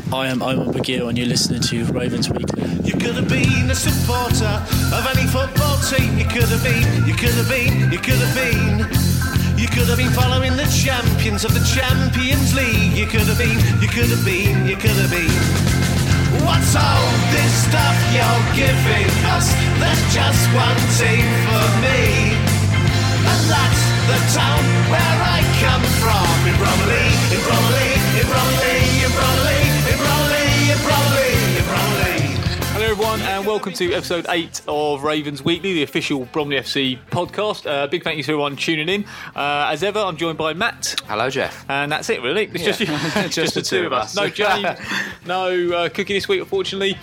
I am Omar Bagir and you're listening to Ravens Weekly. You could have been a supporter of any football team. You could have been. You could have been following the champions of the Champions League. You could have been. What's all this stuff you're giving us? There's just one team for me, and that's the town where I come from. In Bromley. Hello everyone and welcome to episode 8 of Ravens Weekly, the official Bromley FC podcast. Big thank you to everyone tuning in. As ever, I'm joined by Matt. Hello, Jeff. And that's it, really. It's just the two of us. No James, no Cookie this week, unfortunately.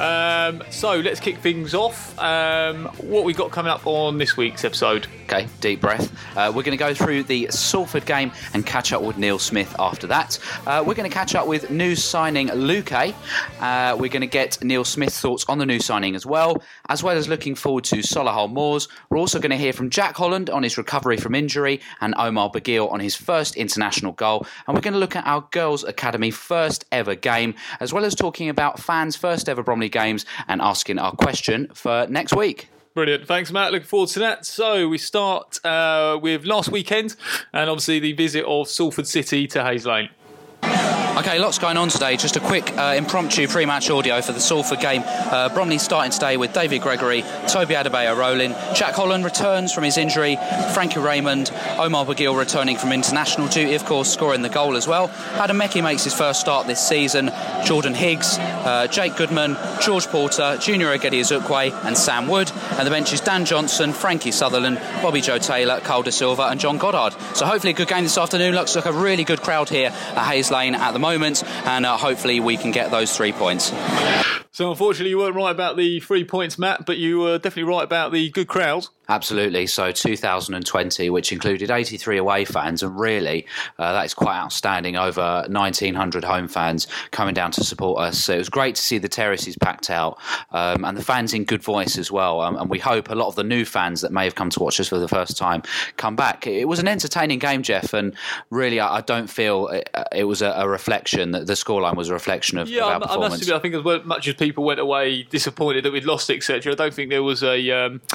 So let's kick things off. What we got coming up on this week's episode? Okay, deep breath. We're going to go through the Salford game and catch up with Neil Smith after that. We're going to catch up with new signing Luque. We're going to get Neil Smith's thoughts on the new signing as well as looking forward to Solihull Moors. We're also going to hear from Jack Holland on his recovery from injury and Omar Bagir on his first international goal. And we're going to look at our Girls Academy first ever game, as well as talking about fans' first ever Bromley games and asking our question for next week. Brilliant. Thanks, Matt. Looking forward to that. So we start with last weekend and obviously the visit of Salford City to Hayes Lane. Okay, lots going on today. Just a quick impromptu pre-match audio for the Salford game. Bromley starting today with David Gregory, Toby Adebayo rolling. Jack Holland returns from his injury. Frankie Raymond, Omar Bagir returning from international duty, of course, scoring the goal as well. Adam Meckie makes his first start this season. Jordan Higgs, Jake Goodman, George Porter, Junior Ogedi Ezekwe and Sam Wood. And the bench is Dan Johnson, Frankie Sutherland, Bobby Joe Taylor, Carl De Silva and John Goddard. So hopefully a good game this afternoon. Looks like a really good crowd here at Hayes Lane at the moment, and hopefully we can get those 3 points. So unfortunately you weren't right about the 3 points, Matt, but you were definitely right about the good crowd. Absolutely. So 2020, which included 83 away fans, and really that is quite outstanding. Over 1,900 home fans coming down to support us. So it was great to see the terraces packed out, and the fans in good voice as well. And we hope a lot of the new fans that may have come to watch us for the first time come back. It was an entertaining game, Jeff, and really I don't feel it was a reflection, that the scoreline was a reflection of our performance. I must admit, I think as much as people went away disappointed that we'd lost, etc., I don't think there was a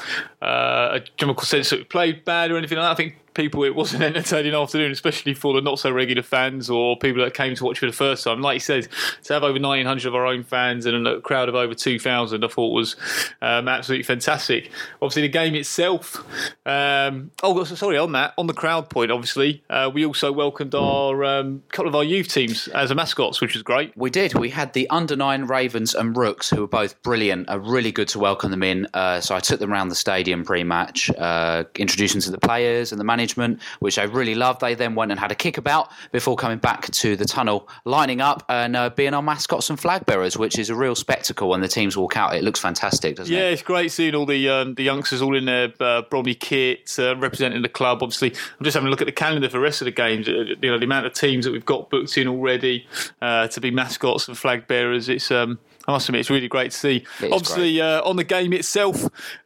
general consensus that we played bad or anything like that. I think it was an entertaining afternoon, especially for the not so regular fans or people that came to watch for the first time. Like you said, to have over 1,900 of our own fans and a crowd of over 2,000, I thought was absolutely fantastic. Obviously, the game itself. On that, on the crowd point, obviously, we also welcomed our couple of our youth teams as mascots, which was great. We did. We had the under-9 Ravens and Rooks, who were both brilliant. Really good to welcome them in. So I took them around the stadium pre-match, introduced them to the players and the management, which I really loved. They then went and had a kickabout before coming back to the tunnel, lining up and being our mascots and flag bearers, which is a real spectacle when the teams walk out. It looks fantastic, doesn't it? Yeah, it's great seeing all the youngsters all in their Bromley kit, representing the club. Obviously, I'm just having a look at the calendar for the rest of the games. The amount of teams that we've got booked in already to be mascots and flag bearers. It's I must admit, it's really great to see. Obviously, on the game itself.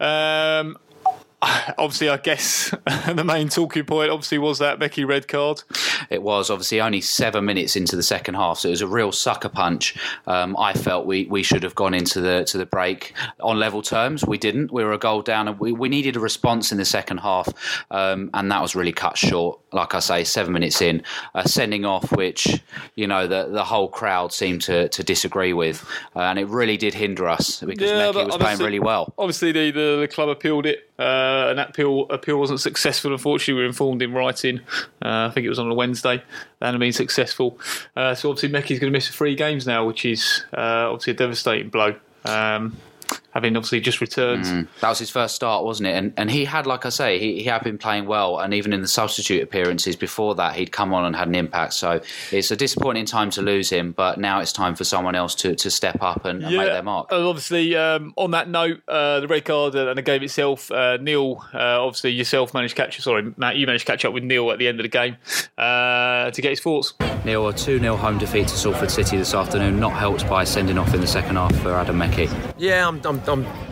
Obviously, I guess the main talking point obviously was that Meckie red card. It was obviously only 7 minutes into the second half, so it was a real sucker punch. I felt we should have gone into the break on level terms. We didn't. We were a goal down, and we needed a response in the second half, and that was really cut short. Like I say, 7 minutes in, sending off, which the whole crowd seemed to disagree with, and it really did hinder us because Meckie was playing really well. Obviously, the club appealed it. And that appeal wasn't successful. Unfortunately, we were informed in writing. I think it was on a Wednesday. That hadn't been successful. So obviously, Meckie's going to miss 3 games now, which is obviously a devastating blow. Having obviously just returned. That was his first start, wasn't it? And he had, like I say, he had been playing well, and even in the substitute appearances before that, he'd come on and had an impact. So it's a disappointing time to lose him, but now it's time for someone else to step up and make their mark. Obviously, on that note, the red card and the game itself, Neil, obviously yourself managed to Matt, you managed to catch up with Neil at the end of the game to get his thoughts. Neil, a 2-0 home defeat to Salford City this afternoon, not helped by sending off in the second half for Adam Meckie. Yeah, I'm really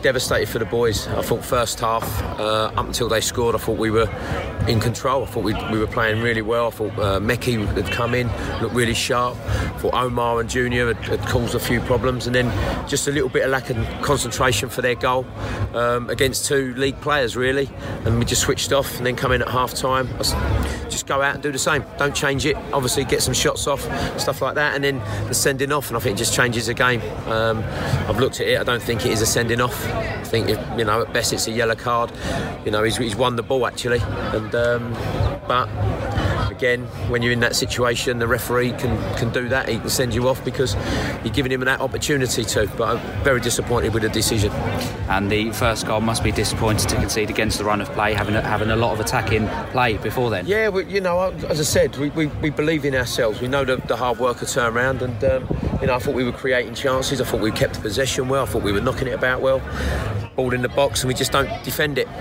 devastated for the boys. I thought first half, up until they scored, I thought we were in control. I thought we were playing really well. I thought Meki had come in, looked really sharp. I thought Omar and Junior had caused a few problems, and then just a little bit of lack of concentration for their goal against two league players, really. And we just switched off, and then come in at half time. Just go out and do the same. Don't change it. Obviously, get some shots off, stuff like that, and then the sending off. And I think it just changes the game. I've looked at it. I don't think it is a sending off. I think at best it's a yellow card. He's won the ball actually, and but again, when you're in that situation, the referee can do that. He can send you off because you're giving him that opportunity to. But I'm very disappointed with the decision. And the first goal must be disappointed to concede against the run of play, having a lot of attacking play before then. Yeah, as I said, we believe in ourselves. We know the hard work will turn around, and I thought we were creating chances. I thought we kept the possession well. I thought we were knocking it about well. Ball in the box, and we just don't defend it.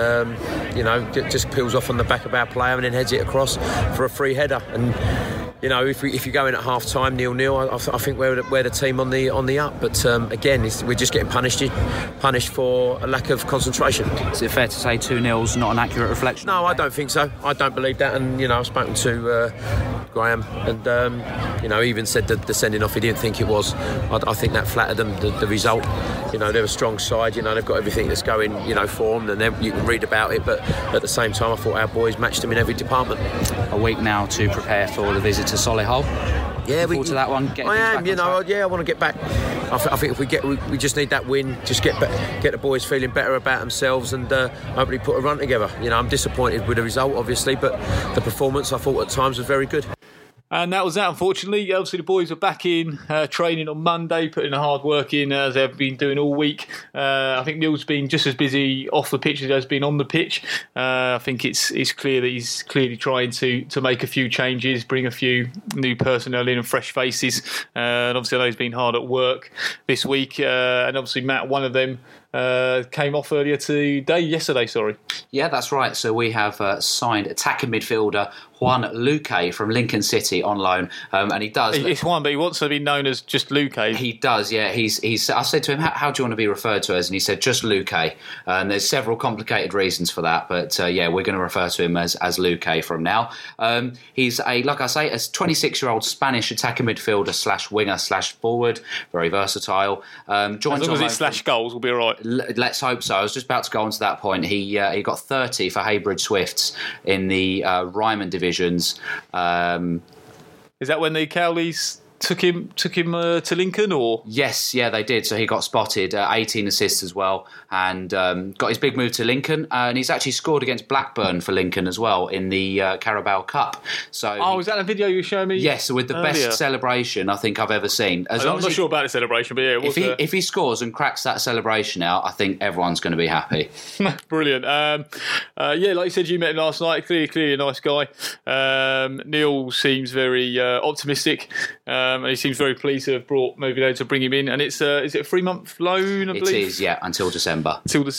Just peels off on the back of our player and then heads it across for a free header. And if you go in at half time 0-0, I think we're the team on the up. But again, we're just getting punished for a lack of concentration. Is it fair to say 2-0's not an accurate reflection? No, I don't think so. I don't believe that. And I've spoken to Graham, and he even said that the sending off, he didn't think it was. I think that flattered them, the result. They're a strong side. They've got everything that's going for them, and you can read about it. But at the same time, I thought our boys matched them in every department. A week now to prepare for the visit to Solihull. Yeah, forward to that one. I want to get back. I think if we just need that win. Just get the boys feeling better about themselves, and hopefully put a run together. I'm disappointed with the result, obviously, but the performance I thought at times was very good. And that was that, unfortunately. Obviously, the boys are back in training on Monday, putting the hard work in as they've been doing all week. I think Neil's been just as busy off the pitch as he has been on the pitch. I think it's clear that he's clearly trying to make a few changes, bring a few new personnel in and fresh faces. And obviously, I know he's been hard at work this week. And obviously, Matt, one of them, came off yesterday. Yeah, that's right. So we have signed attacking midfielder Juan Luque from Lincoln City on loan, and he does. It's Juan, but he wants to be known as just Luque. He does, yeah. He's. I said to him, "How do you want to be referred to as?" And he said, "Just Luque." And there's several complicated reasons for that, but we're going to refer to him as Luque from now. He's a 26-year-old Spanish attacking midfielder / winger / forward, very versatile. As long as it's slash goals, we'll be all right. Let's hope so. I was just about to go on to that point. He got 30 for Haybridge Swifts in the Ryman divisions. Is that when the Cowleys took him to Lincoln, or? Yes, yeah, they did. So he got spotted, 18 assists as well, and got his big move to Lincoln. And he's actually scored against Blackburn for Lincoln as well in the Carabao Cup. So, is that a video you were showing me? Yes, with the best celebration I think I've ever seen. I'm not sure about the celebration, but yeah, it was. If he scores and cracks that celebration out, I think everyone's going to be happy. Brilliant. Like you said, you met him last night. Clearly a nice guy. Neil seems very optimistic. And he seems very pleased to have brought Movido to bring him in. And is it a 3-month loan, I believe? It is, yeah, until December.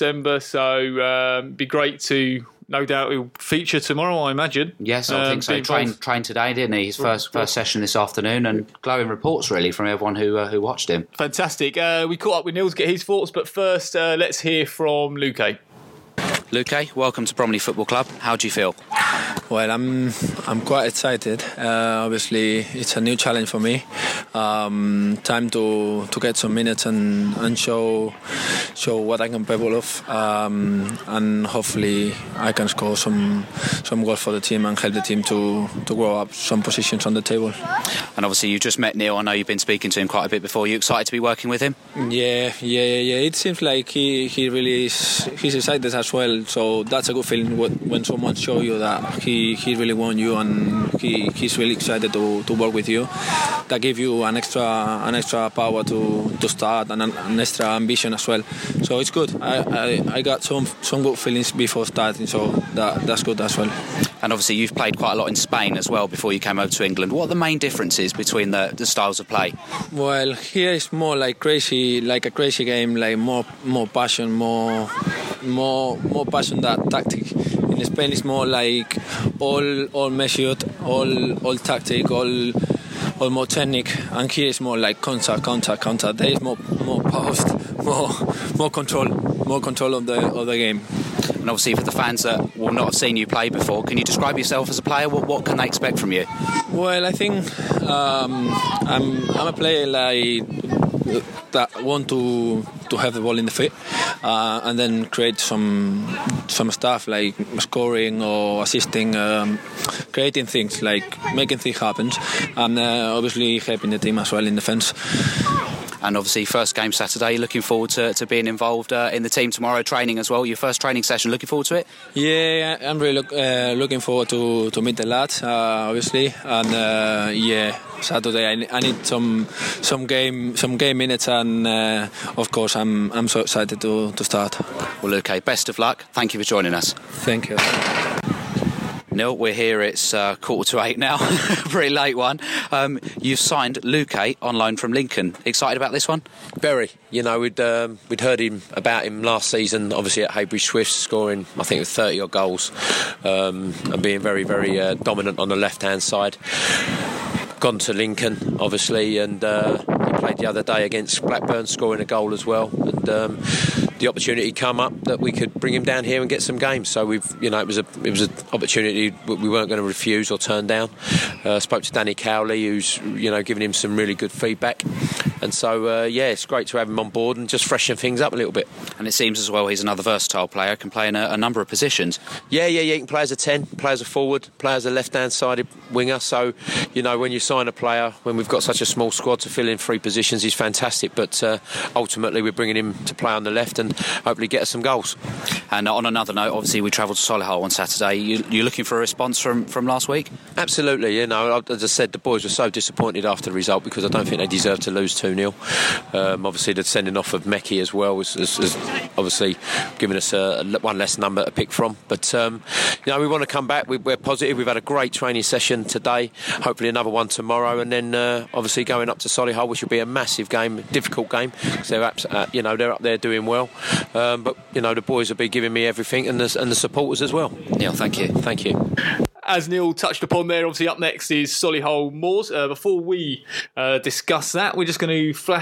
So be great to, no doubt, he'll feature tomorrow, I imagine. Yes, I think so. Trained today, didn't he? His first session this afternoon, and glowing reports, really, from everyone who watched him. Fantastic. We caught up with Neil to get his thoughts, but first, let's hear from Luque. Luque, welcome to Bromley Football Club. How do you feel? Well, I'm quite excited. Obviously, it's a new challenge for me. Time to get some minutes and show what I'm capable of, and hopefully I can score some goals for the team and help the team to grow up some positions on the table. And obviously, you just met Neil. I know you've been speaking to him quite a bit before. You excited to be working with him? Yeah. It seems like he really is. He's excited as well. So that's a good feeling when someone shows you that he really wants you, and he's really excited to work with you. That gives you an extra power to start, and an extra ambition as well. So it's good. I got some good feelings before starting, so that's good as well. And obviously you've played quite a lot in Spain as well before you came over to England. What are the main differences between the styles of play? Well, here it's more like a crazy game, like more passion, more passion than tactic. In Spain it's more like all measured, all tactic, all or more technique, and here is more like contact. There is more post, more control of the game. And obviously for the fans that will not have seen you play before, can you describe yourself as a player? What can they expect from you? Well, I think I'm a player like that want to have the ball in the feet and then create some stuff like scoring or assisting, creating things, like making things happen, and obviously helping the team as well in defence. And obviously first game Saturday, looking forward to being involved in the team tomorrow, training as well. Your first training session, looking forward to it? Yeah, I'm really looking forward to meet the lads, obviously, and Saturday I need some game minutes, and of course I'm so excited to start. Well, Luque, best of luck. Thank you for joining us. Thank you. Neil, we're here, it's 7:45 now, pretty late one. You've signed Luque on loan from Lincoln. Excited about this one? Very. You know, we'd heard about him last season, obviously at Heybridge Swifts, scoring, I think it was 30 odd goals, and being very, very dominant on the left-hand side. Gone to Lincoln, obviously, and he played the other day against Blackburn, scoring a goal as well. And the opportunity come up that we could bring him down here and get some games. So it was an opportunity we weren't going to refuse or turn down. Spoke to Danny Cowley, who's giving him some really good feedback. And so it's great to have him on board and just freshen things up a little bit. And it seems as well he's another versatile player, can play in a number of positions. Yeah. He can play as a 10, play as a forward, play as a left-hand sided winger. So when you sign a player, when we've got such a small squad to fill in 3 positions, he's fantastic. But ultimately we're bringing him to play on the left and hopefully get us some goals. And on another note, obviously we travelled to Solihull on Saturday. You looking for a response from last week? Absolutely. As I said, the boys were so disappointed after the result because I don't think they deserved to lose 2-0. Obviously the sending off of Meki as well was obviously giving us one less number to pick from. But we want to come back. We're positive. We've had a great training session today, hopefully another one tomorrow, and then obviously going up to Solihull, which will be a massive game, difficult game, because they're up there doing well. But the boys will be giving me everything, and the supporters as well. Neil, thank you. As Neil touched upon there, obviously up next is Solihull Moors. Before we discuss that, we're just going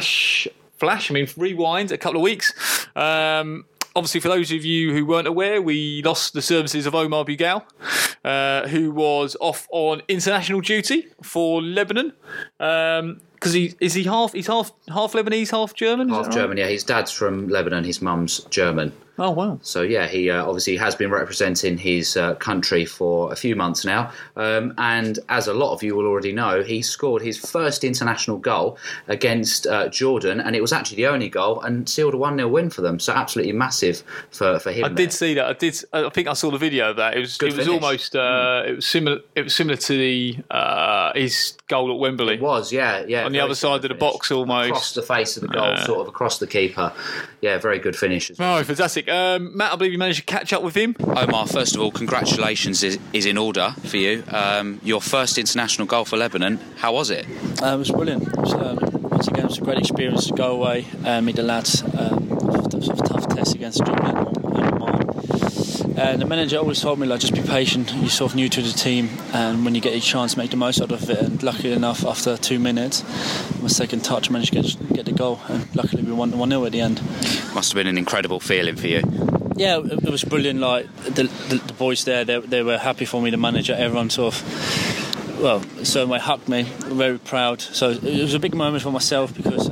to rewind a couple of weeks. Obviously, for those of you who weren't aware, we lost the services of Omar Bugal, who was off on international duty for Lebanon. Because he's half Lebanese, half German? Half German, right? Yeah. His dad's from Lebanon, his mum's German. Oh, wow. So, yeah, he obviously has been representing his country for a few months now. And as a lot of you will already know, he scored his first international goal against Jordan, and it was actually the only goal, and sealed a 1-0 win for them. So absolutely massive for him. I did see that. I think I saw the video of that. It was almost it was similar to the his goal at Wembley. It was, yeah. On the other side of the box, almost across the face of the goal, sort of across the keeper. Yeah, very good finish. Oh, fantastic. Matt, I believe you managed to catch up with him. Omar, first of all, congratulations is in order for you. Your first international goal for Lebanon. How was it? It was brilliant. Once again, it was a great experience to go away and meet the lads. It was a tough test against Jordan and Oman. And the manager always told me, just be patient. You're sort of new to the team, and when you get a chance, make the most out of it. And luckily enough, after 2 minutes, my second touch, managed to get the goal. And luckily, we won 1-0 at the end. Must have been an incredible feeling for you. Yeah, it was brilliant. The boys there, they were happy for me. The manager, everyone sort of, so they hugged me. Very proud. So it was a big moment for myself because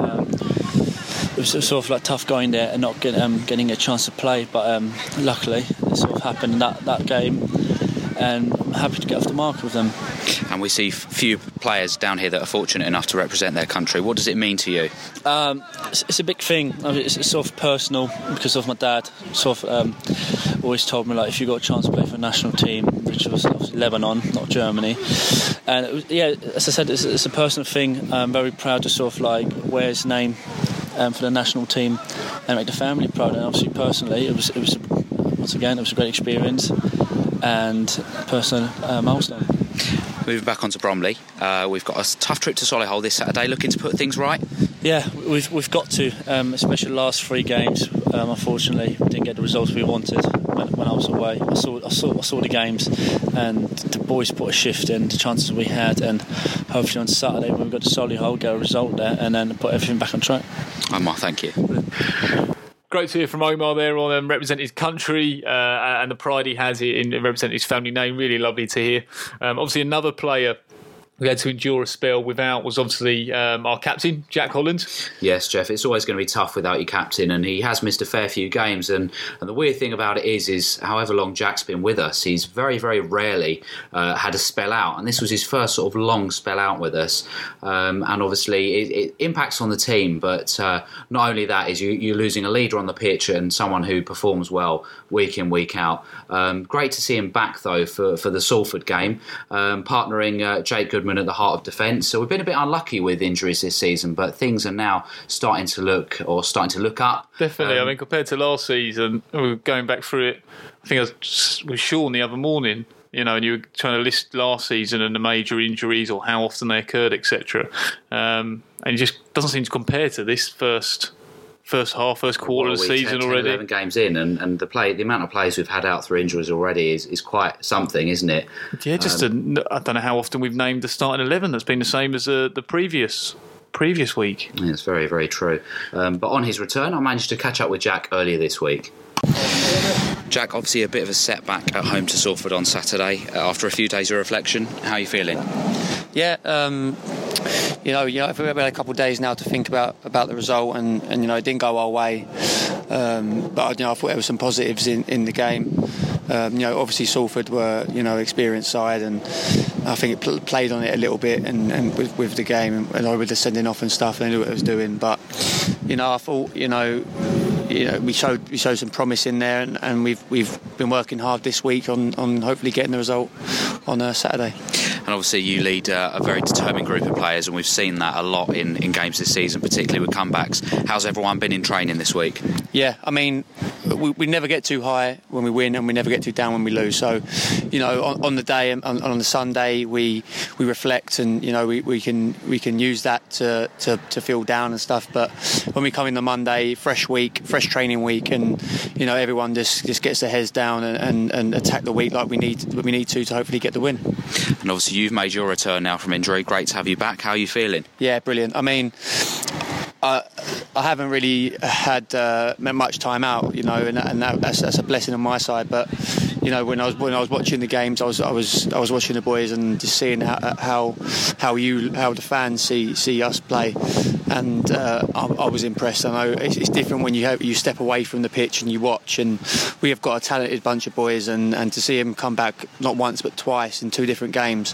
it was sort of tough going there and not getting a chance to play. But luckily, it sort of happened in that game, and I'm happy to get off the mark with them. And we see few players down here that are fortunate enough to represent their country. What does it mean to you? It's a big thing. It's sort of personal because of my dad. Sort of always told me if you got a chance to play for a national team, which was Lebanon, not Germany. And as I said, it's a personal thing. I'm very proud to sort of wear his name for the national team and make the family proud. And obviously, personally, it was once again, it was a great experience and personal milestone. Moving back onto Bromley, we've got a tough trip to Solihull this Saturday, looking to put things right. Yeah, we've got to, especially the last 3 games. Unfortunately, we didn't get the results we wanted when I was away. I saw the games, and the boys put a shift in. The chances we had, and hopefully on Saturday when we've got the Solihull, get a result there, and then put everything back on track. Omar, thank you. Great to hear from Omar there on representing his country and the pride he has in representing his family name. Really lovely to hear. Obviously, another player we had to endure a spell without was obviously our captain, Jack Holland. Yes, Jeff, it's always going to be tough without your captain, and he has missed a fair few games. And the weird thing about it is however long Jack's been with us, he's very, very rarely had a spell out. And this was his first sort of long spell out with us. And obviously it impacts on the team, but not only that is you're losing a leader on the pitch and someone who performs well week in, week out. Great to see him back, though, for the Salford game, partnering Jake Goodman at the heart of defence. So we've been a bit unlucky with injuries this season, but things are now starting to look up. Definitely. I mean, compared to last season, we were going back through it. I think I was with Sean the other morning, and you were trying to list last season and the major injuries or how often they occurred, etc. And it just doesn't seem to compare to this first quarter of the season 10, already. 11 games in, and the amount of players we've had out through injuries already is quite something, isn't it? Yeah, I don't know how often we've named the starting 11 that's been the same as the previous week. Yeah, it's very, very true. But on his return, I managed to catch up with Jack earlier this week. Jack, obviously a bit of a setback at home to Salford on Saturday. After a few days of reflection, how are you feeling? Yeah, I've had a couple of days now to think about the result, and it didn't go our way. But I thought there were some positives in the game. Obviously Salford were experienced side, and I think it played on it a little bit, and with the game and with the sending off and stuff, they knew what it was doing. But I thought we showed some promise in there, and we've been working hard this week on hopefully getting the result on Saturday. And obviously you lead a very determined group of players, and we've seen that a lot in games this season, particularly with comebacks. How's everyone been in training this week? Yeah, I mean, we never get too high when we win, and we never get too down when we lose. So, on the day, on the Sunday, we reflect, and we can use that to feel down and stuff. But when we come in the Monday, fresh week, fresh training week, and everyone just gets their heads down and attack the week like we need to hopefully get the win. And obviously you've made your return now from injury. Great to have you back. How are you feeling? Yeah, brilliant. I mean, I haven't really had much time out, and that's a blessing on my side. But when I was watching the games, I was watching the boys and just seeing how the fans see us play, and I was impressed. I know it's different when you step away from the pitch and you watch, and we have got a talented bunch of boys, and to see them come back not once but twice in 2 different games.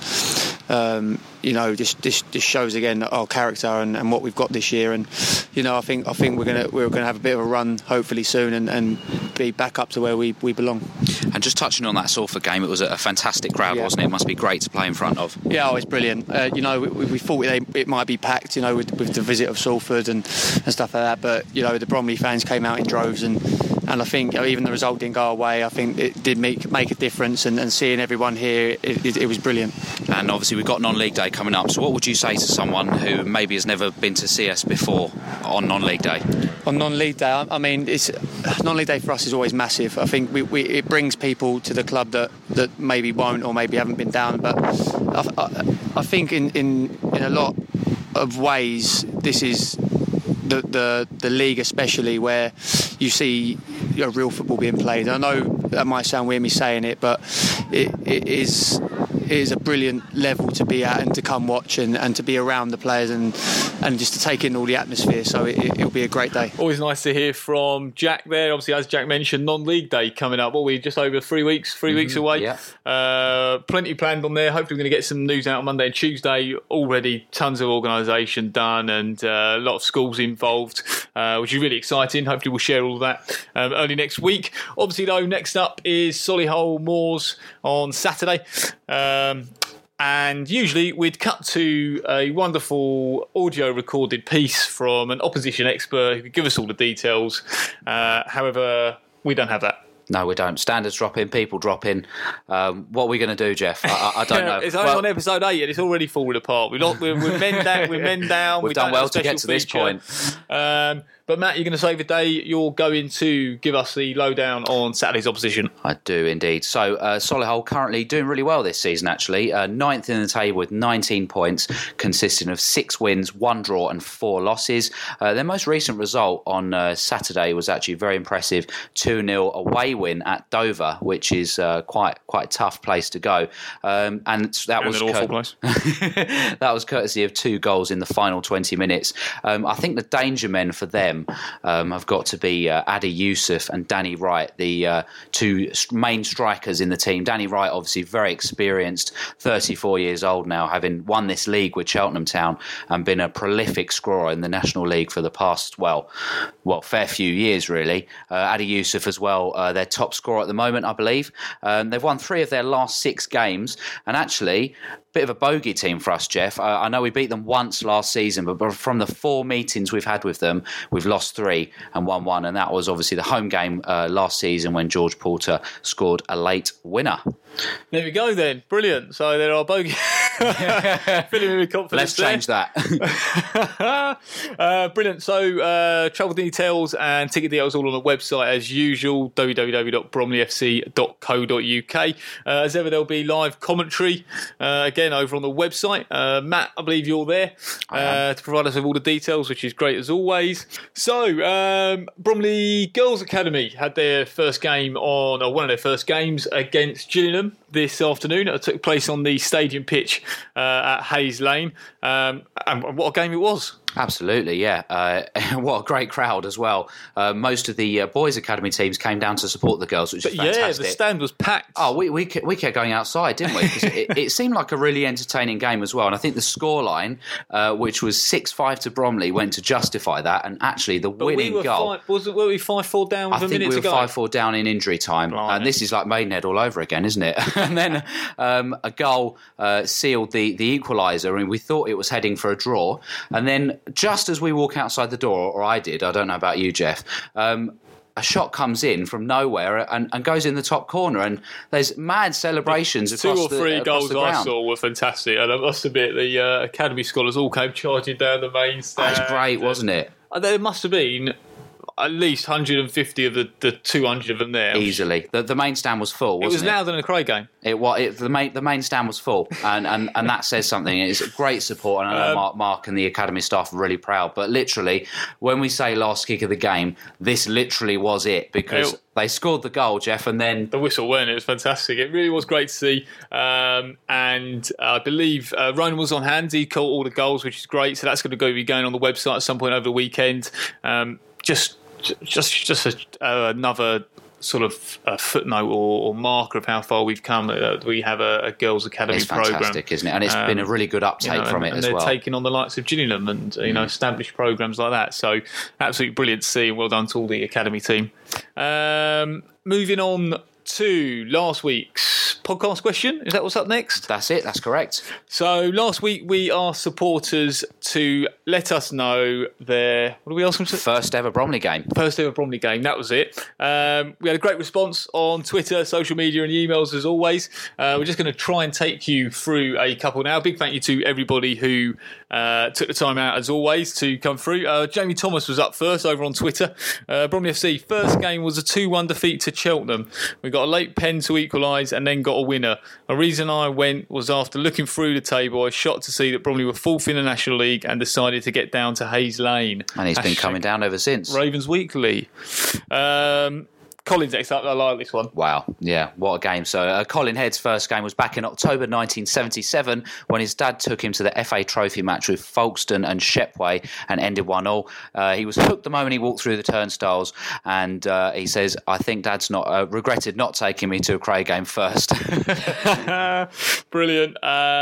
This shows again our character and what we've got this year, and I think we're gonna have a bit of a run hopefully soon and be back up to where we belong. And just touching on that Salford game, it was a fantastic crowd, wasn't it? It must be great to play in front of. Yeah, it's brilliant. We thought it might be packed, with the visit of Salford and stuff like that, but the Bromley fans came out in droves, and I think even the result didn't go our way. I think it did make a difference, and seeing everyone here, it was brilliant. And obviously we've got non-league day coming up, so what would you say to someone who maybe has never been to see us before on non-league day? On non-league day, I mean, non-league day for us is always massive. I think it brings people to the club that maybe won't or maybe haven't been down, but I think in a lot of ways this is the league, especially where you see real football being played. I know that might sound weird me saying it, but it is a brilliant level to be at and to come watch and to be around the players and just to take in all the atmosphere. So it'll be a great day. Always nice to hear from Jack there. Obviously, as Jack mentioned, non-league day coming up. We're just over 3 weeks away. Yeah. Plenty planned on there. Hopefully we're going to get some news out on Monday and Tuesday. Already tons of organisation done and a lot of schools involved, which is really exciting. Hopefully we'll share all of that early next week. Obviously though, next up is Solihull Moors on Saturday. And usually we'd cut to a wonderful audio recorded piece from an opposition expert who could give us all the details. However, we don't have that. No, we don't. Standards dropping, people dropping. What are we going to do, Jeff? I don't know. It's only on episode 8 and it's already falling apart. We're men down. We've done well to get to this point. But Matt, you're going to save the day. You're going to give us the lowdown on Saturday's opposition. I do indeed. So Solihull currently doing really well this season, actually. 9th in the table with 19 points, consisting of 6 wins, 1 draw and 4 losses. Their most recent result on Saturday was actually very impressive. 2-0 away win at Dover, which is quite a tough place to go. And that was an awful place. That was courtesy of 2 goals in the final 20 minutes. I think the danger men for them have got to be Adi Yusuf and Danny Wright, the 2 main strikers in the team. Danny Wright, obviously very experienced, 34 years old now, having won this league with Cheltenham Town and been a prolific scorer in the National League for the past, fair few years, really. Adi Yusuf as well, their top scorer at the moment, I believe. They've won 3 of their last 6 games, and actually bit of a bogey team for us, Jeff. I know we beat them once last season, but from the 4 meetings we've had with them, we've lost 3 and won 1, and that was obviously the home game last season when George Porter scored a late winner. There we go then. Brilliant. So there are bogey. Filling me with confidence. Let's change that. Brilliant. So travel details and ticket details all on the website as usual, www.bromleyfc.co.uk. As ever, there'll be live commentary again over on the website. Matt, I believe you're there to provide us with all the details, which is great as always. So Bromley Girls Academy had their first game one of their first games against Gillingham this afternoon. It took place on the stadium pitch at Hayes Lane, and what a game it was. Absolutely, yeah. What a great crowd as well. Most of the boys' academy teams came down to support the girls, which is fantastic. Yeah, the stand was packed. Oh, we kept going outside, didn't we? 'Cause it seemed like a really entertaining game as well. And I think the scoreline, which was 6-5 to Bromley, went to justify that. And actually, the winning goal... Were we 5-4 down with a minute to go? I think we were 5-4 down in injury time. And this is like Maidenhead all over again, isn't it? And then a goal sealed the equaliser. I mean, we thought it was heading for a draw. And then just as we walk outside the door, or I did, I don't know about you, Jeff, a shot comes in from nowhere and goes in the top corner, and there's mad celebrations across the ground. 2 or 3 goals I saw were fantastic, and I must admit the academy scholars all came charging down the main stand. That was great, wasn't it? There must have been at least 150 of the 200 of them there. Easily. The main stand was full, wasn't it? It was louder than a Craig game. The main stand was full, and that says something. It's great support, and I know Mark and the academy staff are really proud. But literally, when we say last kick of the game, this literally was it, because they scored the goal, Jeff, and then... The whistle went. It was fantastic. It really was great to see. And I believe Ronan was on hand. He caught all the goals, which is great. So that's going to be going on the website at some point over the weekend. Just another sort of footnote or marker of how far we've come. We have a girls' academy program. It's fantastic, isn't it? And it's been a really good uptake from it as well. And they're taking on the likes of Gillingham and established programs like that. So absolutely brilliant to see, and well done to all the academy team. Moving on to last week's podcast question. Is that what's up next? That's it. That's correct. So last week we asked supporters to let us know their... What did we ask them to? First ever Bromley game. First ever Bromley game. That was it. We had a great response on Twitter, social media and emails as always. We're just going to try and take you through a couple now. Big thank you to everybody who took the time out as always to come through. Jamie Thomas was up first over on Twitter. Bromley FC first game was a 2-1 defeat to Cheltenham. We got a late pen to equalise and then got a winner. The reason I went was after looking through the table, I was shocked to see that Bromley were 4th in the National League and decided to get down to Hayes Lane. And he's been coming down ever since. Ravens Weekly. Colin's next up. I like this one. Wow. Yeah, what a game. So Colin Head's first game was back in October 1977 when his dad took him to the FA Trophy match with Folkestone and Shepway and ended 1-1. He was hooked the moment he walked through the turnstiles, and he says, I think Dad's not regretted not taking me to a Craig game first. Brilliant.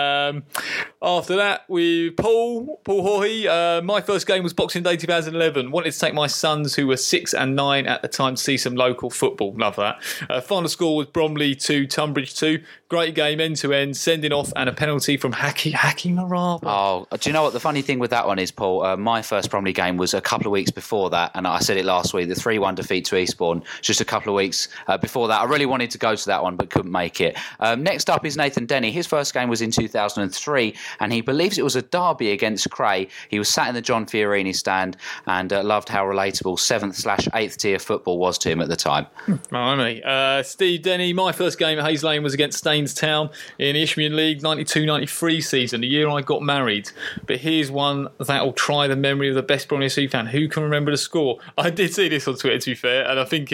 After that, Paul Hawhey. My first game was Boxing Day 2011. Wanted to take my sons, who were 6 and 9 at the time, to see some local football. Love that. Final score was Bromley 2, Tunbridge 2. Great game, end to end, sending off and a penalty from Haki Maraba. Oh, do you know what the funny thing with that one is, Paul? My first Bromley game was a couple of weeks before that, and I said it last week, the 3-1 defeat to Eastbourne, just a couple of weeks before that. I really wanted to go to that one, but couldn't make it. Next up is Nathan Denny. His first game was in 2003, and he believes it was a derby against Cray. He was sat in the John Fiorini stand and loved how relatable 7th/8th tier football was to him at the time. Steve Denny, my first game at Hayes Lane was against Staines Town in the Isthmian League 92-93 season, the year I got married. But here's one that'll try the memory of the best Bromley FC fan. Who can remember the score? I did see this on Twitter, to be fair, and I think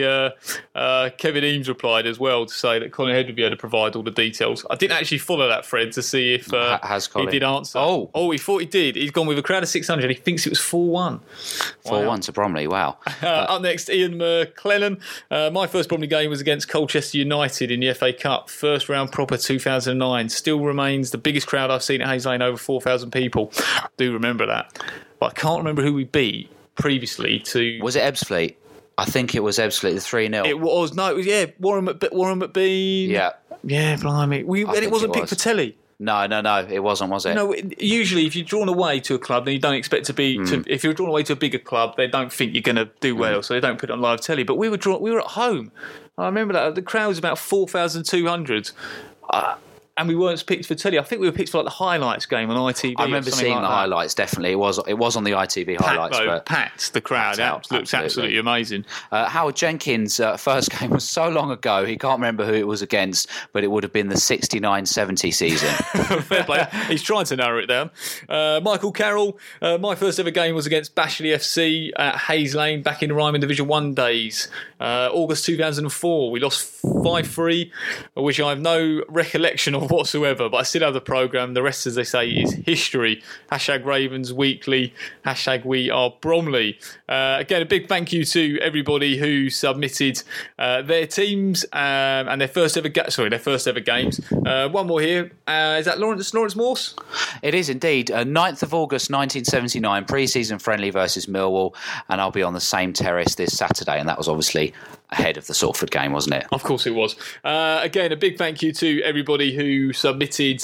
Kevin Eames replied as well to say that Colin Head would be able to provide all the details. I didn't actually follow that thread to see if he did answer. Oh, he thought he did. He's gone with a crowd of 600. He thinks it was 4-1. 4-1 to Bromley, wow. Up next, Ian McClellan. My first Bromley game was against Colchester United in the FA Cup. First round proper 2009. Still remains the biggest crowd I've seen at Hayes Lane, over 4,000 people. I do remember that. But I can't remember who we beat previously to... Was it Ebbsfleet? I think it was Ebbsfleet, the 3-0. It was, no, it was, Warren McBean. Yeah. Yeah, blimey. And it wasn't picked for telly. No, it wasn't, was it? No, usually if you're drawn away to a club, then you don't expect to be. If you're drawn away to a bigger club, they don't think you're going to do well, so they don't put it on live telly. But we were at home. I remember that the crowd was about 4,200. And we weren't picked for telly. I think we were picked for like the highlights game on ITV. I remember seeing the highlights. Definitely, it was on the ITV highlights. But packed the crowd out. Looks absolutely amazing. Howard Jenkins' first game was so long ago he can't remember who it was against, but it would have been the 69-70 season. Fair play. He's trying to narrow it down. Michael Carroll. My first ever game was against Bashley FC at Hayes Lane back in the Ryman Division 1 days. August 2004. We lost 5-3, which I have no recollection of whatsoever, but I still have the programme. The rest, as they say, is history. #Ravens Weekly, #We Are Bromley. Again, a big thank you to everybody who submitted their teams and their first ever games. One more here. Is that Lawrence Morse? It is indeed. 9th of August 1979, pre-season friendly versus Millwall, and I'll be on the same terrace this Saturday, and that was obviously ahead of the Salford game, wasn't it? Of course it was. Again, a big thank you to everybody who submitted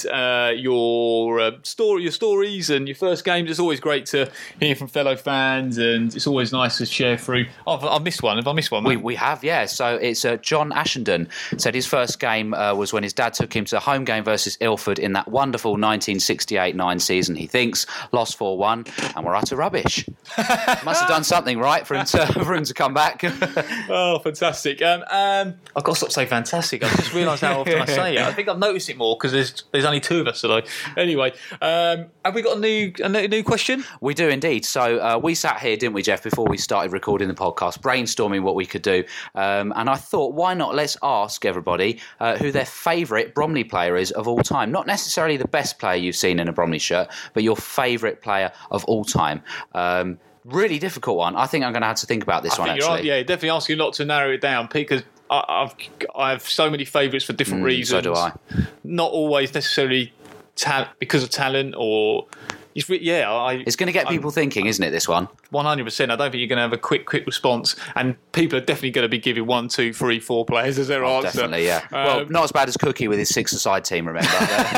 your stories and your first games. It's always great to hear from fellow fans, and it's always nice to share through. I've missed one. Have I missed one? We have, yeah. So it's John Ashenden said his first game was when his dad took him to a home game versus Ilford in that wonderful 1968-9 season. He thinks lost 4-1 and we're utter rubbish. Must have done something right for him to come back. Oh, fantastic. I've got to stop saying fantastic. I've just realised how often I say it. I think I've noticed it more because there's only two of us today. Anyway, have we got a new question? We do indeed. So we sat here, didn't we, Jeff, before we started recording the podcast, brainstorming what we could do. And I thought, why not let's ask everybody who their favourite Bromley player is of all time. Not necessarily the best player you've seen in a Bromley shirt, but your favourite player of all time. Really difficult one. I think I'm going to have to think about this one, actually. Yeah, definitely asking you not to narrow it down, because I have so many favourites for different reasons. So do I. Not always necessarily because of talent or... It's going to get people thinking, isn't it, this one? 100%. I don't think you're going to have a quick response, and people are definitely going to be giving 1, 2, 3, 4 players as their answer. Definitely, yeah. Well, not as bad as Cookie with his 6-a-side team, remember?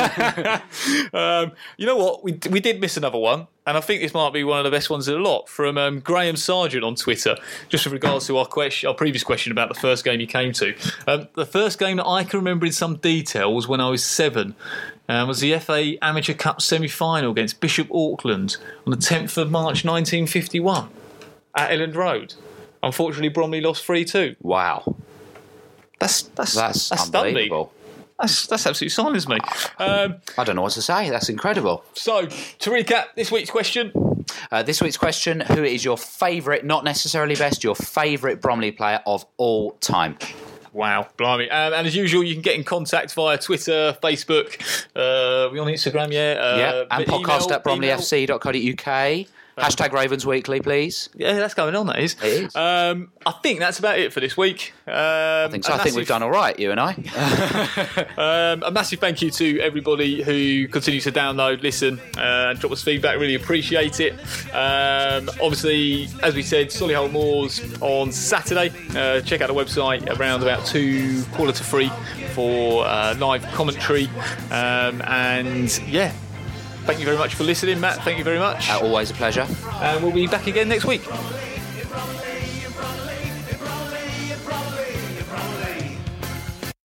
You know what? We did miss another one, and I think this might be one of the best ones of the lot, from Graham Sargent on Twitter, just with regards to our previous question about the first game you came to. The first game that I can remember in some detail was when I was 7. Was the FA Amateur Cup semi-final against Bishop Auckland on the 10th of March 1951 at Elland Road. Unfortunately, Bromley lost 3-2. Wow. That's unbelievable. That's absolutely silence me. I don't know what to say. That's incredible. So, to recap this week's question. Who is your favourite, not necessarily best, your favourite Bromley player of all time? Wow, blimey. And as usual, you can get in contact via Twitter, Facebook. We're on Instagram, yeah. And podcast at bromleyfc.co.uk. Hashtag Ravens Weekly, please. Yeah, that's going on, that is. It is. I think that's about it for this week. I think so. I think we've done all right, you and I. A massive thank you to everybody who continues to download, listen, and drop us feedback. Really appreciate it. Obviously, as we said, Solihull Moors on Saturday. Check out the website around about 2:45 for live commentary. And yeah, thank you very much for listening, Matt. Thank you very much. Always a pleasure. And we'll be back again next week.